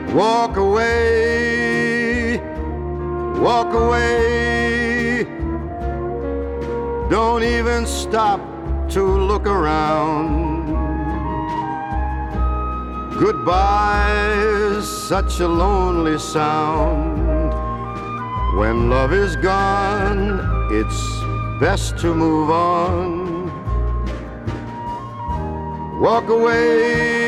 Walk away, walk away. Don't even stop to look around. Goodbye is such a lonely sound. When love is gone, it's best to move on. Walk away,